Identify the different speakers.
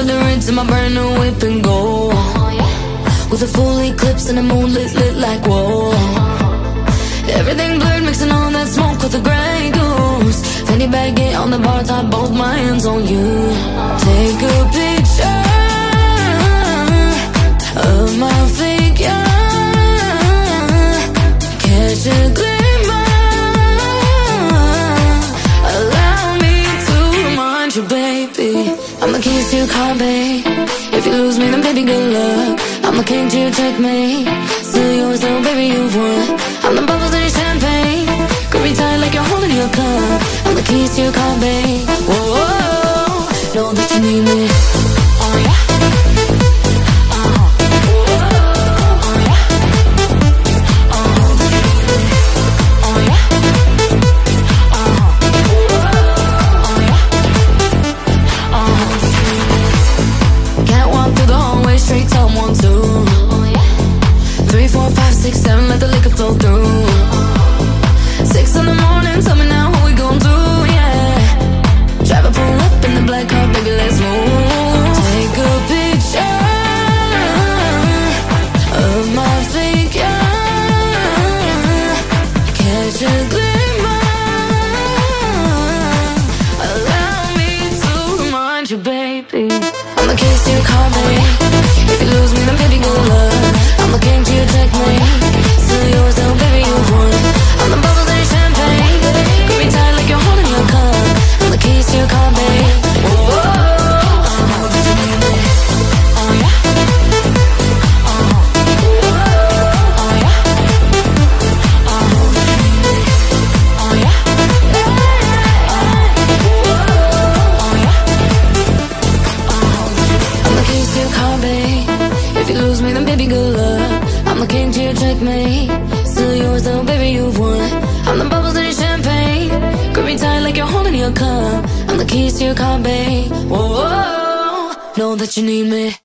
Speaker 1: in the rinse in my brand new whip and go. With a full eclipse and the moon lit like whoa. Everything blurred, mixing all that smoke with the Grey Goose. Fanny baguette on the bar top, both my hands on you. Take a picture of my figure, catch a glimmer, allow me to remind you, baby, I'm the keys to your car, babe. If you lose me, then baby, good luck. I'm the king to your checkmate. Still yours though, baby, you've won. I'm the bubbles in your champagne. Grip me tight like you're holding your cup. I'm the keys to your car, babe. Whoa, whoa, know that you need me. Oh yeah. Straight top 1, 2, 3, 4, 5, 6, 7, let the liquor flow through. 6 in the morning, tell me now what we gon' do, yeah. Drive a pull up in the black car, baby, let's move. Take a picture of my figure, catch a glimmer, allow me to remind you, baby, I'm the keys to your car, baby. If you lose me, then baby, good luck. I'm the king to your checkmate. Still yours though, baby, you've won. I'm the bubbles in your champagne. Grip me tight like you're holding your cup. I'm the keys to your car, babe. Whoa, whoa, oh, did you need me? Oh yeah. Oh, oh yeah. Oh, did you need me? Oh yeah. Oh yeah. I'm the keys to your car, babe. If you lose me, then baby, good luck. I'm the king to your checkmate. Still yours though, baby, you've won. I'm the bubbles in your champagne. Grip me tight like you're holding your cup. I'm the keys to your car, babe. Whoa, whoa, know that you need me.